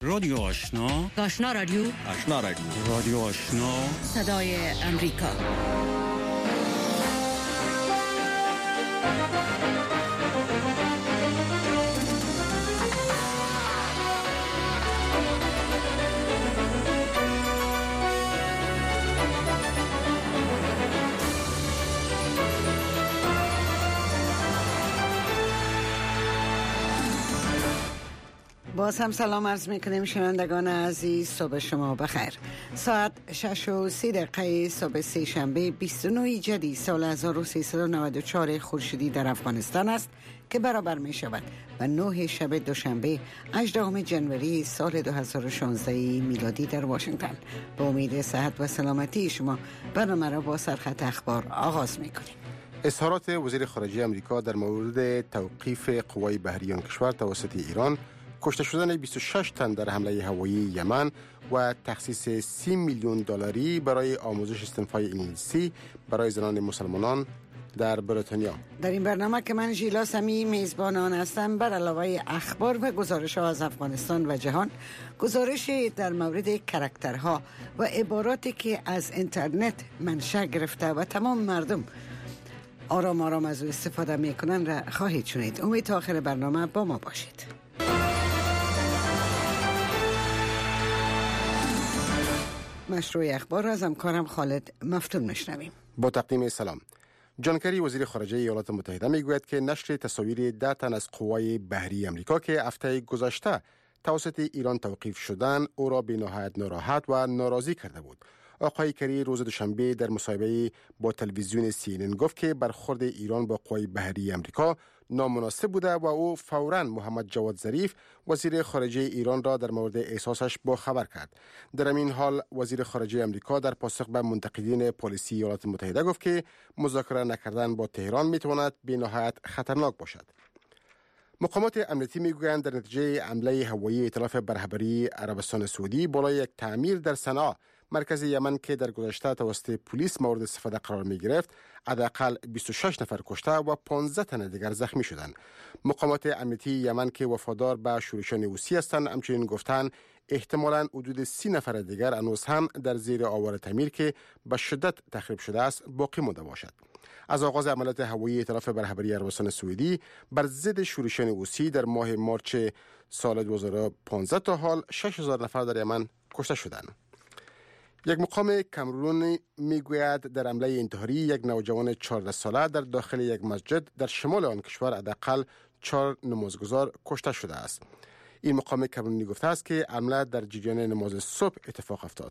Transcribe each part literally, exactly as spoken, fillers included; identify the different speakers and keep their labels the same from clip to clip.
Speaker 1: رادیو آشنا،
Speaker 2: آشنا رادیو،
Speaker 3: آشنا رادیو،
Speaker 1: رادیو آشنا،
Speaker 2: صدای امریکا.
Speaker 4: باز هم سلام عرض میکنیم شنوندگان عزیز، صبح شما بخیر. ساعت شش و سی دقیقه صبح سه شنبه بیست و نه جدی سال هزار و سیصد و نود و چهار خورشیدی در افغانستان است که برابر می شود و نه شب دوشنبه هجدهم جنوری سال دو هزار و شانزده میلادی در واشنگتن. با امید صحت و سلامتی شما برنامه را با سرخط اخبار آغاز میکنیم.
Speaker 5: اظهارات وزیر خارجه امریکا در مورد توقیف قوای بحری آن کشور توسط ایران، کشته شدن بیست و شش تن در حمله هوایی یمن و تخصیص سی میلیون دلاری برای آموزش استنفای انگلیسی برای زنان مسلمانان در بریتانیا. در این برنامه که من ژیلا سمی میزبان آن هستم، بر علاوه اخبار و گزارش ها از افغانستان و جهان، گزارش در مورد کاراکترها و عباراتی که از اینترنت منشأ گرفته و تمام مردم آرام آرام از او استفاده میکنن را خواهید شنید. امید تا آخر برنامه با ما باشید. مشروع اخبار از همکارم خالد مفتون میشنویم. با تقدیم سلام. جان کری وزیر خارجه ایالات متحده میگوید که نشر تصاویر ده تن از قوای بحری امریکا که هفته گذشته توسط ایران توقیف شدن او را به نهایت ناراحت و ناراضی کرده بود. آقای کری روز دوشنبه در مصاحبه با تلویزیون سی ان ان گفت که برخورد ایران با قوای بحری امریکا نامناسب بوده و او فوراً محمد جواد ظریف وزیر خارجه ایران را در مورد احساسش با خبر کرد. در این حال وزیر خارجه امریکا در پاسخ به منتقدین پالیسی ایالات متحده گفت که مذاکره نکردن با تهران میتواند به نهایت خطرناک باشد. مقامات امنیتی میگویند در نتیجه حمله هوایی ائتلاف برهبری عربستان سعودی بالای یک تعمیر در صنعا مرکز یمن که در گذشته توسط پلیس مورد استفاده قرار می گرفت، حداقل بیست و شش نفر کشته و پانزده تن دیگر زخمی شدند. مقامات امنیتی یمن که وفادار به شورشان حوثی هستند همچنین گفتند احتمالاً حدود سی نفر دیگر هنوز هم در زیر آوار تعمیر که به شدت تخریب شده است باقی مانده باشد. از آغاز عملیات هوایی ائتلاف برهبری عربستان سعودی بر ضد شورشان حوثی در ماه مارچ سال دو هزار و پانزده تا حال شش هزار نفر در یمن کشته شدند. یک مقام کامرون میگوید در حمله انتحاری یک نوجوان چهارده ساله در داخل یک مسجد در شمال آن کشور حداقل چهار نمازگزار کشته شده است. این مقام کامرونی گفته است که حمله در جریان نماز صبح اتفاق افتاد.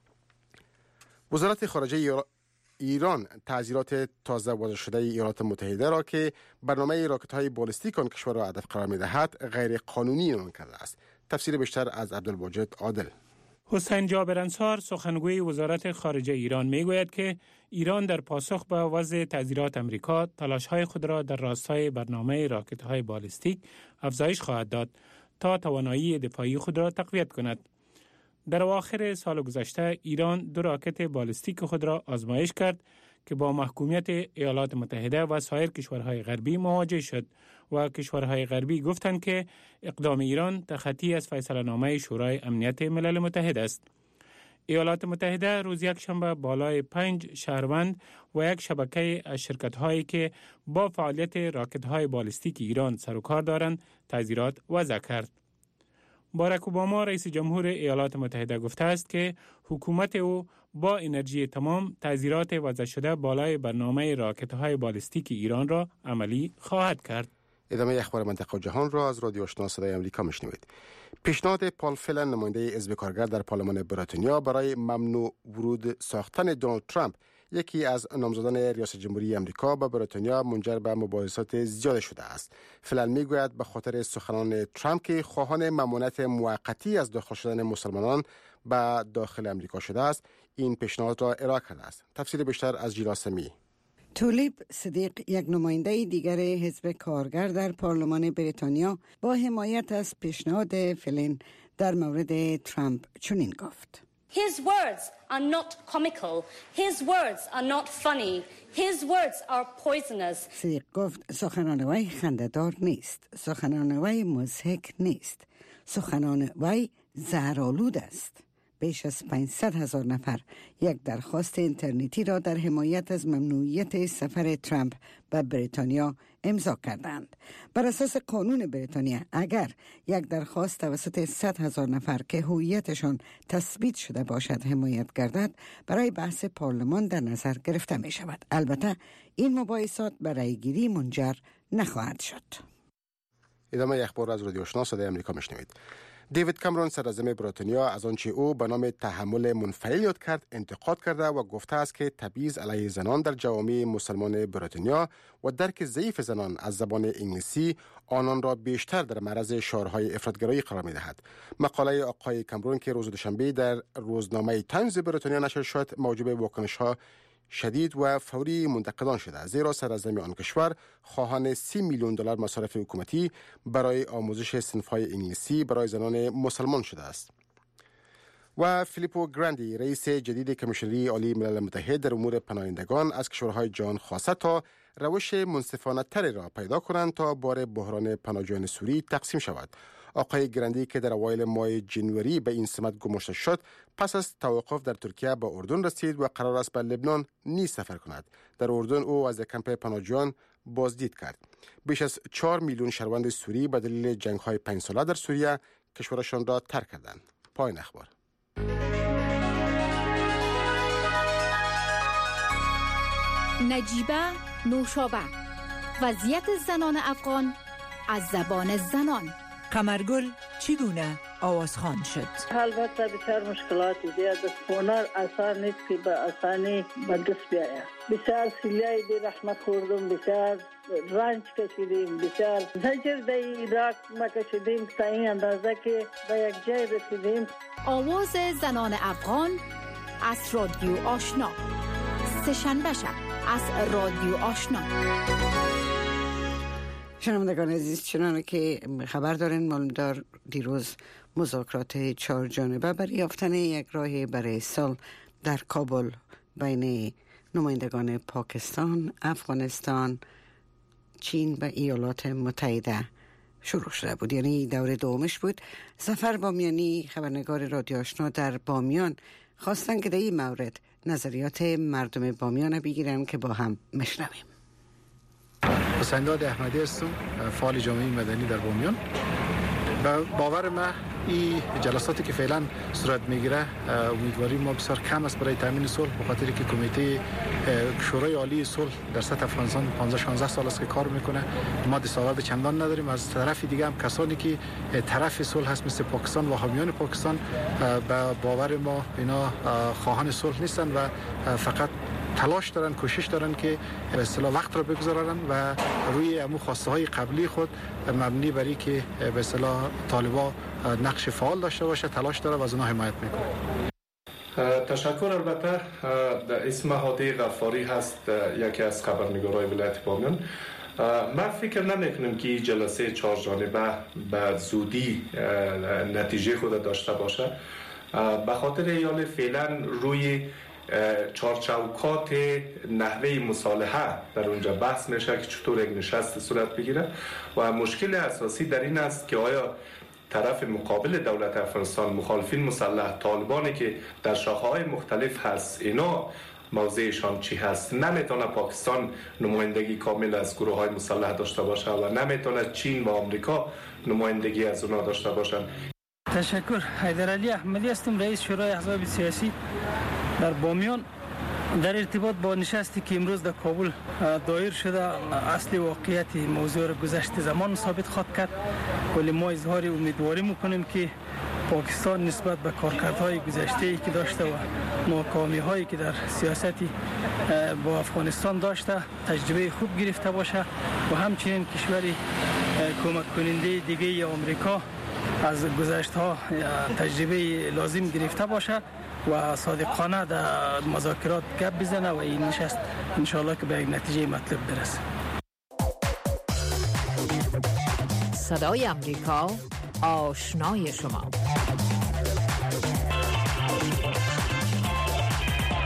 Speaker 5: وزارت خارجه ایران تعزیرات تازه وضع شده ایالات متحده را که برنامه راکت‌های بالستیک آن کشور را هدف قرار می‌دهد غیر قانونی عنوان کرده است. تفسیر بیشتر از عبدالواجد عادل.
Speaker 6: حسین جابر انصار سخنگوی وزارت خارجه ایران میگوید که ایران در پاسخ به وضع تعزیرات امریکا تلاش‌های خود را در راستای برنامه راکت‌های بالستیک افزایش خواهد داد تا توانایی دفاعی خود را تقویت کند. در اواخر سال گذشته ایران دو راکت بالستیک خود را آزمایش کرد که با محکومیت ایالات متحده و سایر کشورهای غربی مواجه شد و کشورهای غربی گفتند که اقدام ایران تخطی از فیصله‌نامه شورای امنیت ملل متحد است. ایالات متحده روز یک شنبه بالای پنج شهروند و یک شبکه از شرکت‌هایی که با فعالیت راکت‌های بالستیک ایران سر و کار دارند تعزیرات وضع کرد. باراک اوباما رئیس جمهور ایالات متحده گفته است که حکومت او با انرژی تمام تعزیرات وضع شده بالای برنامه راکت‌های بالستیک ایران را عملی خواهد کرد.
Speaker 5: ادامه اخبار منطقه و جهان را از رادیو آشنا صدای امریکا میشنوید. پیشنهاد پال فلن نماینده حزب کارگر در پارلمان بریتانیا برای ممنوع ورود ساختن دونالد ترامپ یکی از نامزدان ریاست جمهوری امریکا به بریتانیا منجر به مباحثات زیاد شده است. فلن میگوید به خاطر سخنان ترامپ که خواهان ممانعت موقتی از داخل شدن مسلمانان به داخل امریکا شده است، این پیشنهاد را ارائه کرده است. تفسیر بیشتر از ژیلا سمی.
Speaker 4: تولیب صدیق یک نماینده دیگر حزب کارگر در پارلمان بریتانیا با حمایت از پیشنهاد فلن در مورد ترامپ چنین گفت:
Speaker 7: His words are not comical. His words are not funny. His words are poisonous.
Speaker 4: صدیق گفت سخنان وی خنده‌دار نیست. سخنان وی مضحک نیست. سخنان وی زهرآلود است. بیش از پانصد هزار نفر یک درخواست اینترنتی را در حمایت از ممنوعیت سفر ترامپ به بریتانیا امضا کردند. بر اساس قانون بریتانیا اگر یک درخواست توسط صد هزار نفر که هویتشان تثبیت شده باشد حمایت گردد، برای بحث پارلمان در نظر گرفته می شود. البته این مباحثات به رأیگیری منجر نخواهد شد.
Speaker 5: ادامه اخبار از رادیو آشنا صدای آمریکا میشنوید. دیوید کامرون صدراعظم بریتانیا از آنچه او به نام تحمل منفعل یاد کرد انتقاد کرده و گفته است که تبعیض علیه زنان در جوامع مسلمان بریتانیا و درک ضعیف زنان از زبان انگلیسی آنان را بیشتر در معرض شعارهای افراطگرایی قرار می‌دهد. مقاله آقای کامرون که روز دوشنبه در روزنامه تایمز بریتانیا نشر شد موجب واکنش‌ها شدید و فوری منتقدان شده، زیرا صدراعظم آن کشور خواهان سی میلیون دلار مصارف حکومتی برای آموزش صنف‌های انگلیسی برای زنان مسلمان شده است. و فیلیپو گراندی رئیس جدید کمیشنری عالی ملل متحد در امور پناهندگان از کشورهای جهان خواسته تا روش منصفانه تری را پیدا کنند تا بار بحران پناهجویان سوری تقسیم شود. آقای گراندی که در اوایل ماه جنوری به این سمت گماشته شد، پس از توقف در ترکیه به اردن رسید و قرار است به لبنان نیز سفر کند. در اردن او از کمپ پناهجویان بازدید کرد. بیش از چهار میلیون شهروند سوری به دلیل جنگ‌های پنج ساله در سوریه کشورشان را ترک کردند. پایان اخبار.
Speaker 2: نجیبه نوشابه، وضعیت زنان افغان از زبان زنان.
Speaker 3: قمرگل چگونه آوازخوان شد؟
Speaker 8: البته بسیار مشکلاتی زیاد است. هنر آسان نیست که به آسانی به دست بیاید. بسیار سیلای بی رحمت خوردم، بسیار رنج کشیدیم، بسیار زجر در عراق ما کشیدیم تا این اندازه که به یک جای رسیدیم.
Speaker 2: آواز زنان افغان از رادیو آشنا، سه‌شنبه شب از رادیو آشنا.
Speaker 4: شنوندگان عزیز، چنانه که خبر دارین مالمدار دیروز مذاکرات چهار جانبه برای یافتن یک راه برای صلح در کابل بین نمایندگان پاکستان، افغانستان، چین و ایالات متحده شروع شده بود. یعنی دوره دومش بود. ظفر بامیانی خبرنگار رادیو آشنا در بامیان خواستن که در این مورد نظریات مردم بامیان بگیرن که با هم مشنویم.
Speaker 9: حسینداد احمدی هستم، فعال جامعه مدنی در بامیان. با باور ما این جلساتی که فعلا صورت میگیره امیدواری ما بسیار کم است برای تامین صلح، به خاطر که کمیته شورای عالی صلح در سطح افغانستان پانزده شانزده سال است که کار میکنه. ما دستاورد چندان نداریم. از طرف دیگه هم کسانی که طرف صلح هست مثل پاکستان و حامیان پاکستان، به باور ما اینا خواهان صلح نیستن و فقط تلاش دارن، کوشش دارن که به اصطلاح وقت را بگذارن و روی امو خواسته های قبلی خود مبنی بر که به اصطلاح طالبان نقش فعال داشته باشه تلاش داره و از اونها حمایت میکنه.
Speaker 10: تشکر. البته اسم هادی غفاری هست، یکی از خبرنگارای ولایت بامیان. من فکر نمیکنم که این جلسه چهار جانبه به زودی نتیجه خود داشته باشه، به خاطر ایال فعلا روی چارچوکات نحوه مصالحه در اونجا بحث میشه که چطور یک نشست صورت بگیره و مشکل اساسی در این است که آیا طرف مقابل دولت افغانستان، مخالفین مسلح، طالبانی که در شاخه‌های مختلف هست، اینا موضعشان چی هست؟ نمیتونه پاکستان نمایندگی کامل از گروه‌های مسلح داشته باشه و نمیتونه چین و آمریکا نمایندگی از اونا داشته باشن.
Speaker 11: تشکر. حیدرعلی احمدی هستم، رئیس شورای احزاب سیاسی در بامیان. در ارتباط با نشستی که امروز در کابل دایر شده، اصل واقعیت موضوع را گذشته زمان ثابت خواهد کرد، ولی ما اظهار امیدواری میکنیم که پاکستان نسبت به کارکردهای گذشته‌ای که داشته و ناکامی‌هایی که در سیاستی با افغانستان داشته تجربه خوب گرفته باشه و همچنین کشوری کمک کننده دیگه آمریکا از گذشته‌ها تجربه لازم گرفته باشه و صادقانه در مذاکرات گپ بزنه و این نشست انشاءالله که به یک نتیجه مطلوب برسه.
Speaker 3: صدای امریکا، آشنای شما.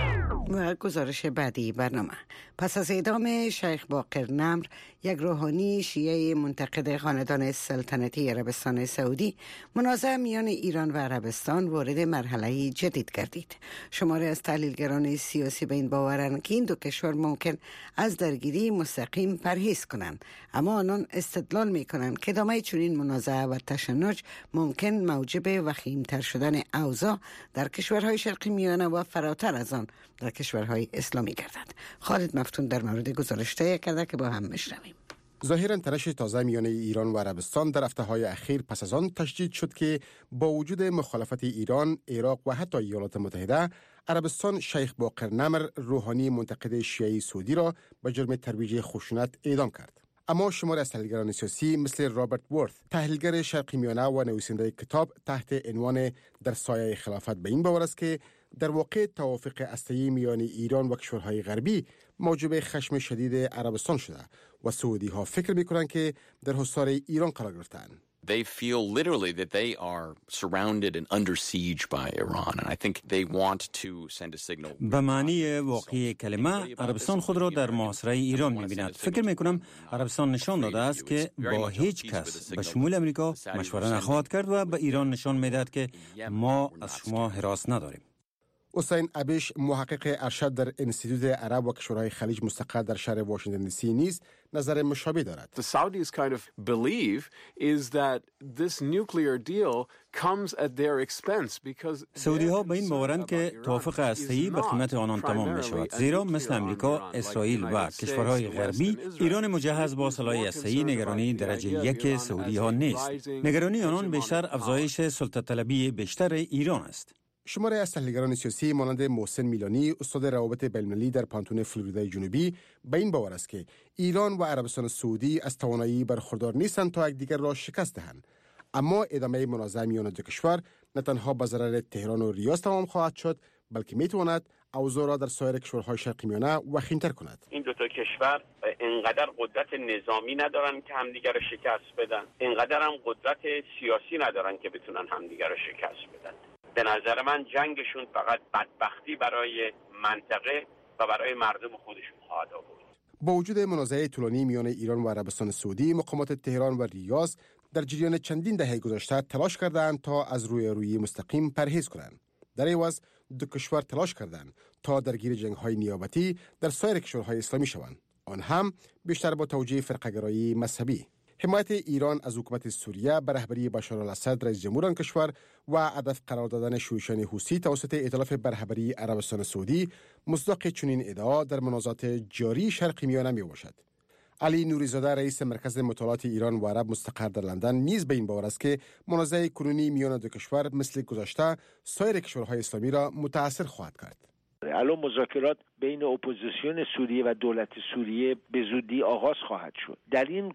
Speaker 4: و گزارش بعدی برنامه. پس از اعدام شیخ باقر نمر، یک روحانی شیعه منتقد خاندان سلطنتی عربستان سعودی، منازعه میان ایران و عربستان وارد مرحله جدید گردید. شماری از تحلیلگران سیاسی به این باورند که این دو کشور ممکن از درگیری مستقیم پرهیز کنند، اما آنان استدلال می کنند که ادامه چنین منازعه و تشنج ممکن موجب وخیمتر شدن اوضاع در کشورهای شرقی میانه و فراتر از آن در کشورهای اسلامی گردد. خالد مفتون در مورد گزارش تهیه کرده که با هم بشنویم.
Speaker 5: ظاهراً تنش تازه میان ایران و عربستان در هفته‌های اخیر پس از آن تشدید شد که با وجود مخالفت ایران، عراق و حتی ایالات متحده، عربستان شیخ باقر نمر، روحانی منتقد شیعه سعودی را به جرم ترویج خشونت اعدام کرد. اما شماری از تحلیلگران سیاسی مثل رابرت وورث، تحلیلگر شرقی میانه و نویسنده کتاب تحت عنوان در سایه خلافت، به این باور است که در واقع توافق هسته‌ای میان ایران و کشورهای غربی موجب خشم شدید عربستان شده و سعودی ها فکر می‌کنند که در حصار ایران قرار گرفتند.
Speaker 12: They feel literally that they are surrounded and under siege by Iran, and I think they want to send a signal.
Speaker 1: به معنی واقعی کلمه عربستان خود را در محاصره ایران می‌بیند. فکر می‌کنم عربستان نشان داده است که با هیچ کس به شمول امریکا مشوره نخواهد کرد و به ایران نشان می‌دهد که ما از شما هراس نداریم.
Speaker 5: حسین ابیش، محقق ارشد در انستیتوت عرب و کشورهای خلیج مستقر در شهر واشنگتن دی سی نیز نظر مشابه دارد.
Speaker 13: The Saudis kind of believe is that this nuclear deal comes at their expense because
Speaker 1: سعودی ها به این باورند که توافق هسته‌ای به قیمت آنان تمام می شود، زیرا مثل امریکا، اسرائیل و کشورهای غربی، ایران مجهز با سلاح هسته‌ای نگرانی درجه یک سعودی ها نیست. نگرانی آنان بیشتر افزایش سلطه طلبی بیشتر ایران است.
Speaker 5: شماره از تحلیلگران سیاسی مانند محسن میلانی، استاد روابط بین‌المللی در پانتون فلوریدای جنوبی، به این باور است که ایران و عربستان سعودی از توانایی برخوردار نیستند تا یکدیگر را شکست دهند، اما ادامه منازعه میان دو کشور نه تنها به ضرر تهران و ریاض تمام خواهد شد، بلکه میتواند اوضاع را در سایر کشورهای شرقی میانه وخیم‌تر کند.
Speaker 14: این دو تا کشور اینقدر قدرت نظامی ندارن که همدیگر را شکست بدن، اینقدر هم قدرت سیاسی ندارن که بتونن همدیگر را شکست بدن. به نظر من جنگشون فقط بدبختی برای منطقه و برای مردم خودشون خواهد آورد.
Speaker 5: با وجود منازعه طولانی میان ایران و عربستان سعودی، مقامات تهران و ریاض در جریان چندین دهه گذشته تلاش کردند تا از روی روی مستقیم پرهیز کنند. در عوض دو کشور تلاش کردند تا درگیر جنگ‌های نیابتی در سایر کشورهای اسلامی شوند، آن هم بیشتر با توجیه فرقه‌گرایی مذهبی. حمایت ایران از حکومت سوریه به رهبری بشار الاسد رئیس جمهور آن کشور و هدف قرار دادن شورشیان حوثی توسط ائتلاف بر رهبری عربستان سعودی مصداق چنین ادعا در منازعات جاری شرقی میانه می باشد. علی نوریزاده، رئیس مرکز مطالعات ایران و عرب مستقر در لندن، نیز به این باور است که منازعه کنونی میان دو کشور مثل گذشته سایر کشورهای اسلامی را متاثر خواهد کرد.
Speaker 15: الان مذاکرات بین اپوزیسیون سوریه و دولت سوریه به زودی آغاز خواهد شد. در این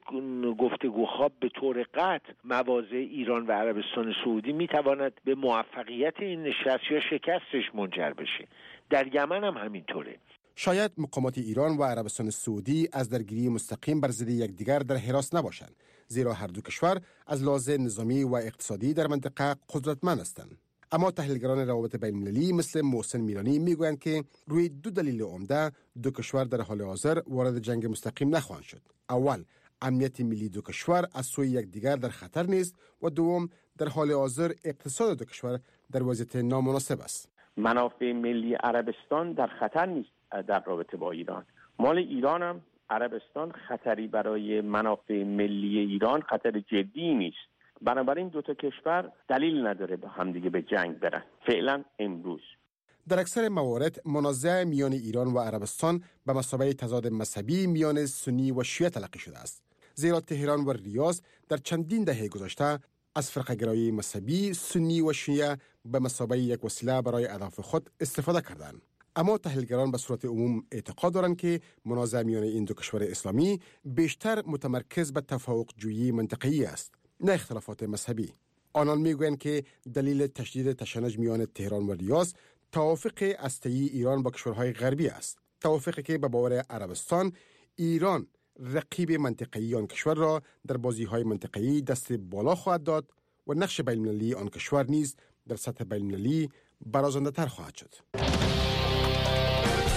Speaker 15: گفتگوها به طور قطع مواضع ایران و عربستان سعودی میتواند به موفقیت این نشست یا شکستش منجر بشه. در یمن هم همینطوره.
Speaker 5: شاید مقامات ایران و عربستان سعودی از درگیری مستقیم بر ضد یکدیگر در حراس نباشند، زیرا هر دو کشور از لحاظ نظامی و اقتصادی در منطقه قدرتمند هستند. اما تحلیلگران روابط بین‌المللی مثل محسن میلانی میگویند که روی دو دلیل عمده دو کشور در حال حاضر وارد جنگ مستقیم نخواهند شد. اول، امنیت ملی دو کشور از سوی یکدیگر در خطر نیست و دوم، در حال حاضر اقتصاد دو کشور در وضعیت نامناسب است.
Speaker 16: منافع ملی عربستان در خطر نیست در رابطه با ایران. مال ایران هم عربستان خطری برای منافع ملی ایران خطر جدی نیست. بنابراین دو تا کشور دلیل نداره با همدیگه به جنگ برن فعلا امروز.
Speaker 5: در اکثر موارد منازعه میان ایران و عربستان به مثابه تضاد مذهبی میان سنی و شیعه تلقی شده است، زیرا تهران و ریاض در چندین دهه گذشته از فرقه‌گرایی مذهبی سنی و شیعه به مثابه یک وسیله برای اهداف خود استفاده کردند. اما تحلیلگران به صورت عموم اعتقاد دارند که منازعه میان این دو کشور اسلامی بیشتر متمرکز به تفاوق جویی منطقه‌ای است، نه اختلافات مذهبی. آنان میگویند که دلیل تشدید تشنج میان تهران و ریاض توافق هسته‌ای ایران با کشورهای غربی است، توافقی که به باور عربستان ایران رقیب منطقه‌ای آن کشور را در بازی‌های منطقه‌ای دست بالا خواهد داد و نقش بین‌المللی آن کشور نیز در سطح بین‌المللی برازنده‌تر خواهد شد.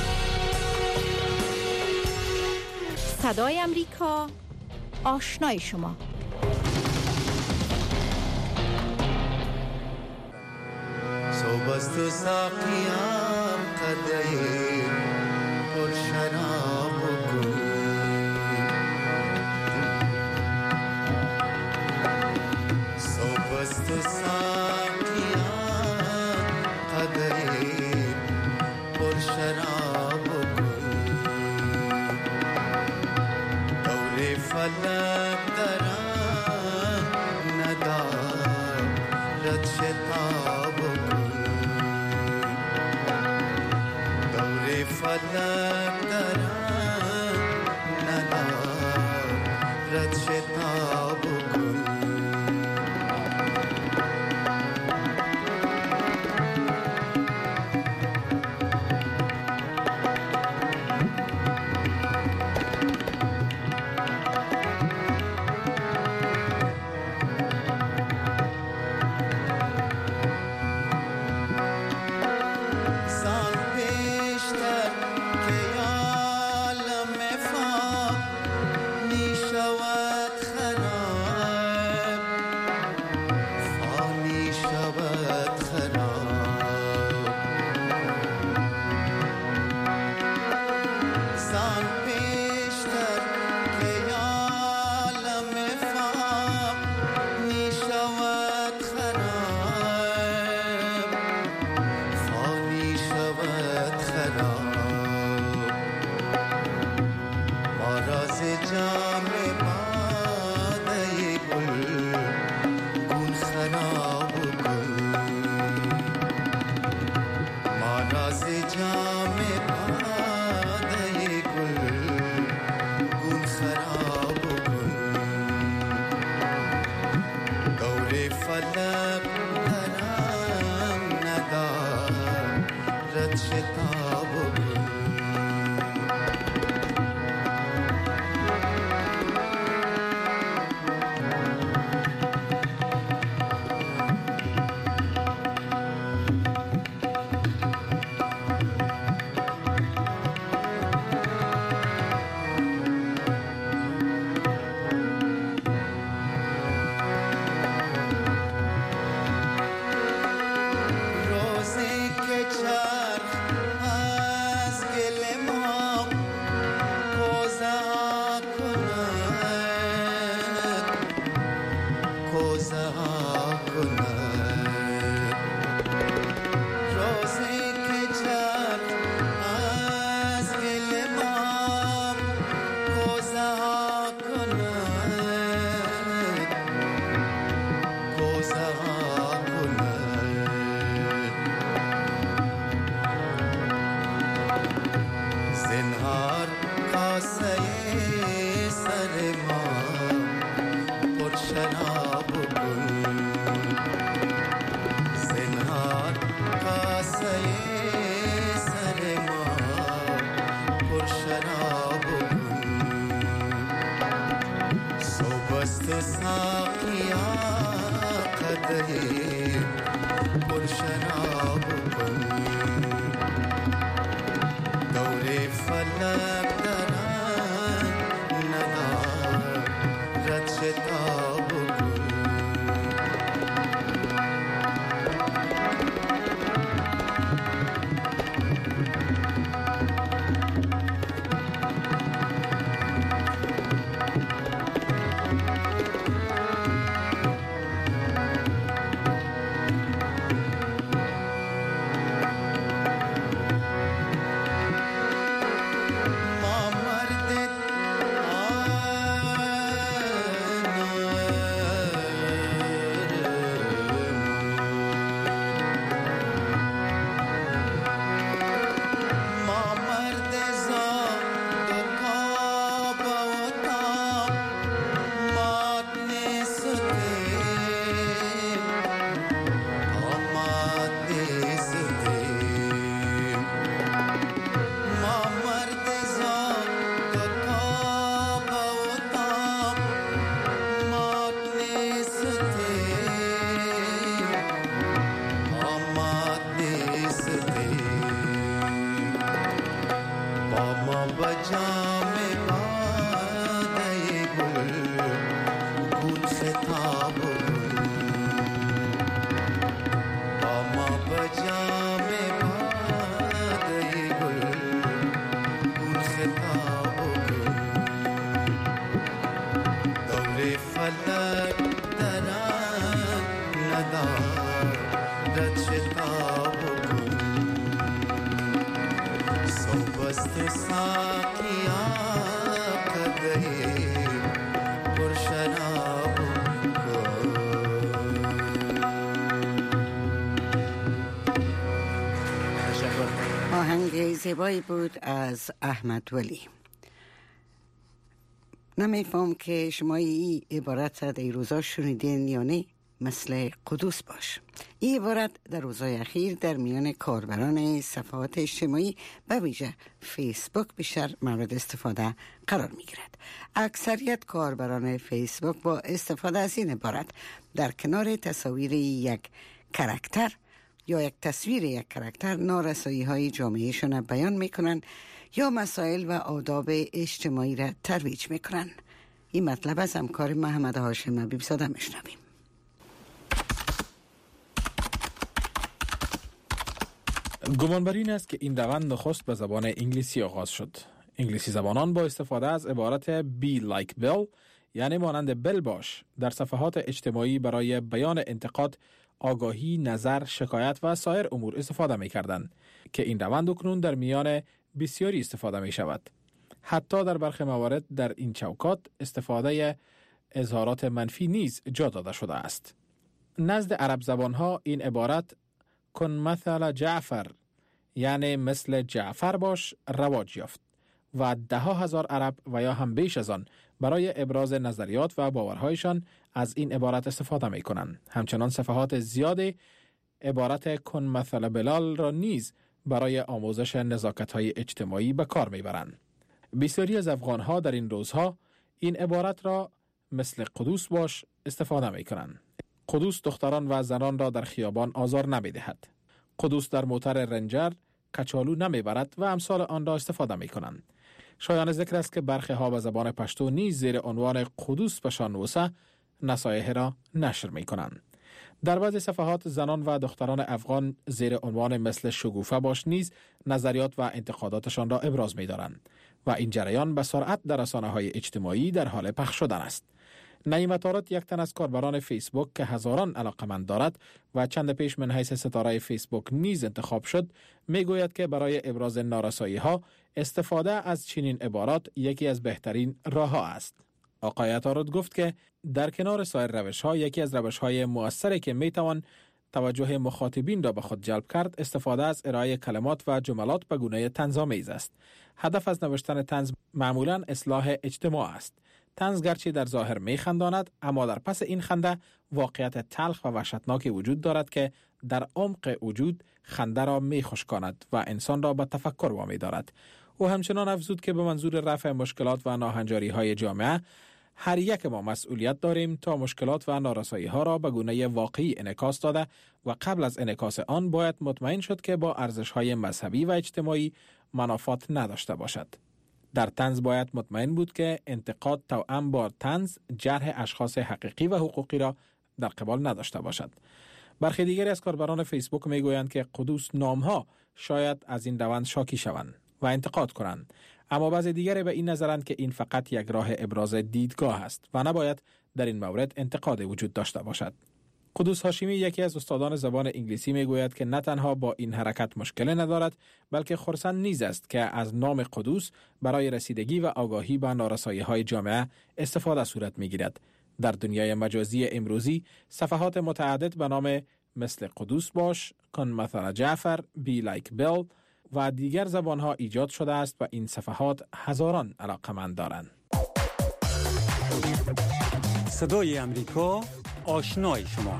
Speaker 2: صدای امریکا، آشنای شما.
Speaker 17: صبحست و ساقیم قدهی پر شراب کن، صبحست و ساقیم قدهی پر شراب کن، دور فلک درم ندارد شتاب کن، دور فلک درم ندارد شتاب کن. جام باده گل اون خطاب و گل دور فلک درن ندارد شتاب و گل صوبست ساقیا قدهی پر شراب و گل.
Speaker 4: آهنگ زیبایی بود از احمد ولی. نمیفهم که شما این عبارت در روزا شنیدین یا نه، مثل قدوس باش. این عبارت در روزهای اخیر در میان کاربران صفحات اجتماعی به ویژه فیسبوک بیشتر مورد استفاده قرار می گیرد. اکثریت کاربران فیسبوک با استفاده از این عبارت در کنار تصاویر یک کاراکتر یا یک تصویر یک کاراکتر نارسایی های جامعهشون بیان میکنن یا مسائل و آداب اجتماعی را ترویج میکنن. این مطلب از همکار محمد هاشم حبیبزاده میشنویم.
Speaker 18: گمان بر این است که این روند نخست به زبان انگلیسی آغاز شد. انگلیسی زبانان با استفاده از عبارت be like Bill یعنی مانند بل باش در صفحات اجتماعی برای بیان انتقاد، آگاهی، نظر، شکایت و سایر امور استفاده می کردند که این روند اکنون در میان بسیاری استفاده می شود. حتی در برخی موارد در این چوکات استفاده اظهارات منفی نیز جا داده شده است. نزد عرب زبانها این عبارت کن مثل جعفر یعنی مثل جعفر باش رواج یافت و ده ها هزار عرب و یا هم بیش از آن برای ابراز نظریات و باورهایشان از این عبارت استفاده می کنند. همچنان صفحات زیادی عبارت کن مثل بلال را نیز برای آموزش نزاکت‌های اجتماعی به کار می برند. بسیاری از افغان‌ها در این روزها این عبارت را مثل قدوس باش استفاده می کنند. قدوس دختران و زنان را در خیابان آزار نمی دهد. قدوس در موتر رنجر کچالو نمی برد و امثال آن را استفاده می کنند. شایان ذکر است که برخی ها به زبان پشتو نیز زیر عنوان قدوس پشان نوسه نصایح را نشر می کنند. در بعضی صفحات زنان و دختران افغان زیر عنوان مثل شگوفه باش نیز نظریات و انتقاداتشان را ابراز می دارند و این جریان به سرعت در رسانه‌های اجتماعی در حال پخش شدن است. نعیم تارات یک تن از کاربران فیسبوک که هزاران علاقمند دارد و چند پیش من حیث ستاره فیسبوک نیز انتخاب شد میگوید که برای ابراز نارسایی ها استفاده از چنین عبارات یکی از بهترین راه ها است. آقای تارات گفت که در کنار سایر روش ها یکی از روش های مؤثری که می توان توجه مخاطبین را به خود جلب کرد استفاده از ارائه کلمات و جملات به گونه طنزآمیز است. هدف از نوشتن طنز معمولاً اصلاح اجتماع است. طنز گرچه در ظاهر می خنداند اما در پس این خنده واقعیت تلخ و وحشتناکی وجود دارد که در عمق وجود خنده را می خشکاند و انسان را به تفکر وامی دارد. او همچنان افزود که به منظور رفع مشکلات و ناهنجاری های جامعه هر یک ما مسئولیت داریم تا مشکلات و نارسایی ها را به گونه واقعی انعکاس داده و قبل از انعکاس آن باید مطمئن شد که با ارزش های مذهبی و اجتماعی منافات نداشته باشد. در طنز باید مطمئن بود که انتقاد توأم با طنز جرح اشخاص حقیقی و حقوقی را در قبال نداشته باشد. برخی دیگری از کاربران فیسبوک میگویند که قدوس نامها شاید از این روند شاکی شوند و انتقاد کنند، اما بعضی دیگری به این نظرند که این فقط یک راه ابراز دیدگاه است و نباید در این مورد انتقاد وجود داشته باشد. قدوس هاشمی یکی از استادان زبان انگلیسی میگوید که نه تنها با این حرکت مشکل ندارد بلکه خرسند نیز است که از نام قدوس برای رسیدگی و آگاهی به نارسایی‌های جامعه استفاده صورت میگیرد. در دنیای مجازی امروزی صفحات متعدد به نام مثل قدوس باش، کن مثل جعفر، بی لایک بیل و دیگر زبانها ایجاد شده است و این صفحات هزاران علاقمند دارند.
Speaker 1: صدای امریکا آشنای شما.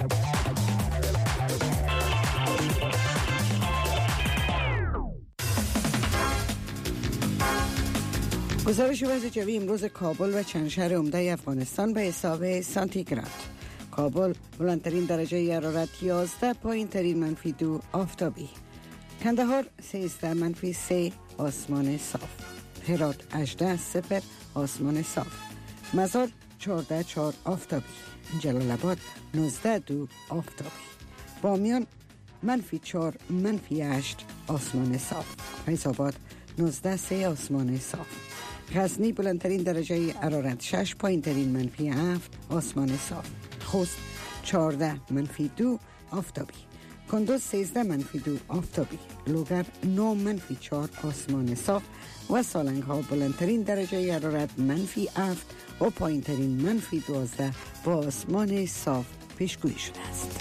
Speaker 4: گزارش وضع جوی امروز کابل و چند شهر عمده افغانستان به حساب سانتیگراد. کابل بلندترین درجه حرارت یازده، پایین ترین منفی دو آفتابی. کندهار سیزده منفی سه آسمان صاف. هرات هجده صفر آسمان صاف. مزار چهارده چهار آفتابی. جلال آباد نوزده دو آفتابی. بامیان منفی چهار منفی هشت آسمان صاف. فیض‌آباد نوزده سه آسمان صاف. غزنی بلندترین درجه حرارت شش، پایین ترین منفی هفت آسمان صاف. خوست چهارده منفی دو آفتابی. کندوز سیزده منفی دو آفتابی. لوگر نه منفی چهار آسمان صاف و سالنگ ها بلندترین درجه حرارت منفی هفت و پایین ترین منفی دوازده با آسمان صاف پیشگویی شده است.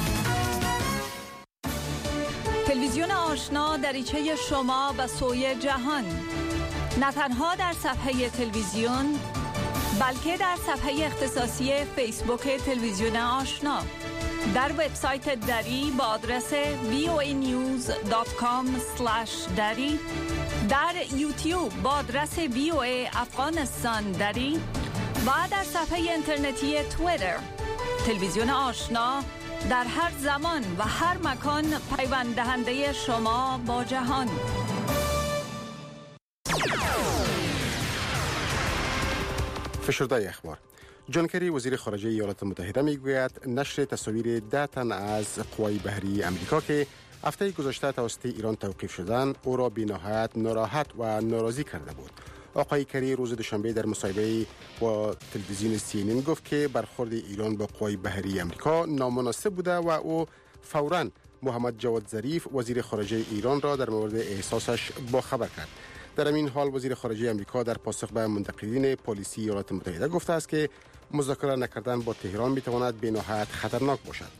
Speaker 19: تلویزیون آشنا دریچه شما به سوی جهان، نه تنها در صفحه تلویزیون بلکه در صفحه اختصاصی فیسبوک تلویزیون آشنا، در وبسایت دری با آدرس وی او ای نیوز دات کام اسلش دری، در یوتیوب با آدرس وی او ای افغانستان دری و در صفحه اینترنتی توییتر. تلویزیون آشنا در هر زمان و هر مکان پیوند دهنده شما با جهان.
Speaker 5: فشرده اخبار. جان کری وزیر خارجه ایالات متحده میگوید نشر تصاویر ده تن از قوای بحری امریکا که هفته گذشته توسط ایران توقیف شدند او را بی‌نهایت ناراحت و ناراضی کرده بود. آقای کری روز دوشنبه در مصاحبه با تلویزیون سی ان ان گفت که برخورد ایران با قوای بحری امریکا نامناسب بوده و او فوراً محمد جواد ظریف وزیر خارجه ایران را در مورد احساسش باخبر کرد. در این حال وزیر خارجه امریکا در پاسخ به منتقدین پلیسی ایالات متحده گفته است که مذاکره نکردن با تهران میتواند بی‌نهایت خطرناک باشد.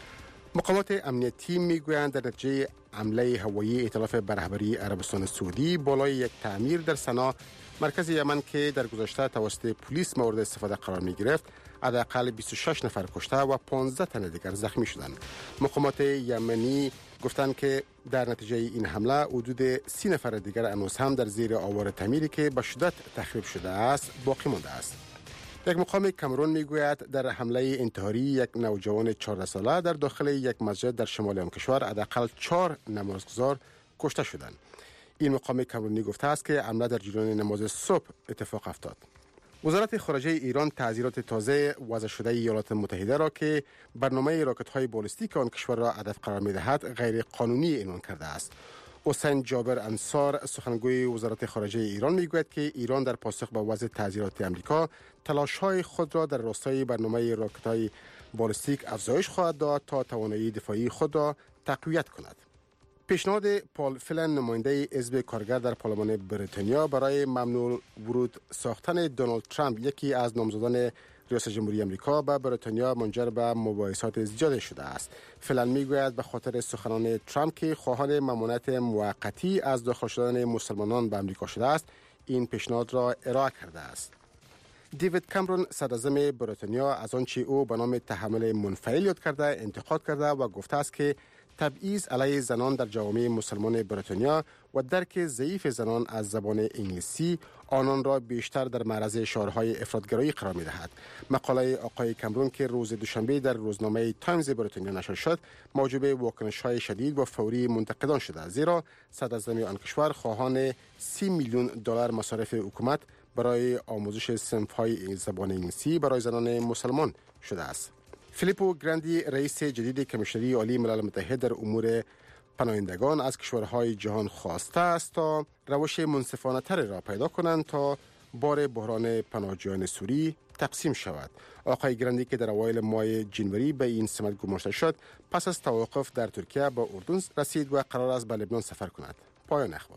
Speaker 5: مقامات امنیتی میگویند در نتیجه حمله هوایی ائتلاف به رهبری عربستان سعودی بالای یک تعمیر در سنا مرکز یمن که در گذشته توسط پلیس مورد استفاده قرار می گرفت حداقل بیست و شش نفر کشته و پانزده تن دیگر زخمی شدند. مقامات یمنی گفتند که در نتیجه این حمله حدود سی نفر دیگر هنوز هم در زیر آوار تعمیری که به شدت تخریب شده است باقی مانده است. یک مقام کامرون میگوید در حمله انتحاری یک نوجوان چهارده ساله در داخل یک مسجد در شمال آن کشور حداقل چهار نمازگزار کشته شدند. این مقام کامرونی گفته است که حمله در جریان نماز صبح اتفاق افتاد. وزارت خارجه ایران تعزیرات تازه وضع شده ایالات متحده را که برنامه راکت‌های بالستیک آن کشور را هدف قرار می‌دهد غیر قانونی اعلام کرده است. حسین جابر انصار سخنگوی وزارت خارجه ایران میگوید که ایران در پاسخ به وضع تعزیرات آمریکا تلاش‌های خود را در راستای برنامه راکت‌های بالستیک افزایش خواهد داد تا توانایی دفاعی خود را تقویت کند. پیشنهاد پال فلن نماینده حزب کارگر در پارلمان بریتانیا برای ممنوع ورود ساختن دونالد ترامپ یکی از نامزدان ریاست جمهوری آمریکا به بریتانیا منجر به مباحثات زیاد شده است. فلن میگوید به خاطر سخنان ترامپ که خواهان ممانعت موقتی از داخل شدن مسلمانان به آمریکا شده است این پیشنهاد را ارائه کرده است. دیوید کامرون صدراعظم بریتانیا از آنچه او به نام تحمل منفعل یاد کرده انتقاد کرده و گفته است که تبعیض علیه زنان در جوامع مسلمان بریتانیا و درک ضعیف زنان از زبان انگلیسی آنان را بیشتر در معرض شعارهای افراطگرایی قرار می‌دهد. مقاله آقای کامرون که روز دوشنبه در روزنامه تایمز بریتانیا نشر شد موجب واکنش‌های شدید و فوری منتقدان شده، زیرا صدراعظم آن کشور خواهان سی میلیون دلار مصارف حکومت برای آموزش صنف‌های زبان انگلیسی برای زنان مسلمان شده است. فیلیپو گراندی رئیس جدید کمیشنری عالی ملل متحد در امور پناهندگان از کشورهای جهان خواسته است تا روش منصفانه تر را پیدا کنند تا بار بحران پناهجویان سوری تقسیم شود. آقای گراندی که در اوایل ماه جنوری به این سمت گماشته شد پس از توقف در ترکیه به اردن رسید و قرار است به لبنان سفر کند. پایان اخبار.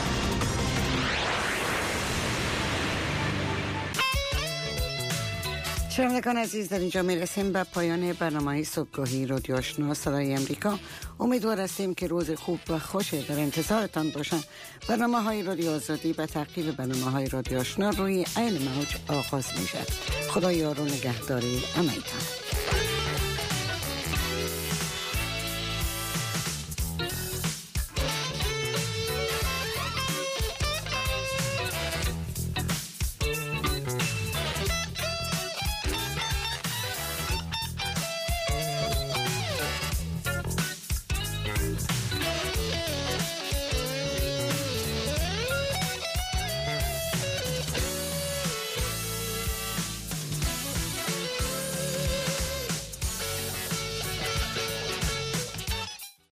Speaker 4: شنوندگان عزیز، در اینجا می رسیم به پایان برنامه صبحگاهی رادیو آشنا صدای امریکا. امیدوار هستیم که روز خوب و خوش در انتظارتان باشند. برنامه های رادیو آزادی به تعقیب برنامه های رادیو آشنا روی عین موج آغاز می شد. خدا یار و نگهداری همگان.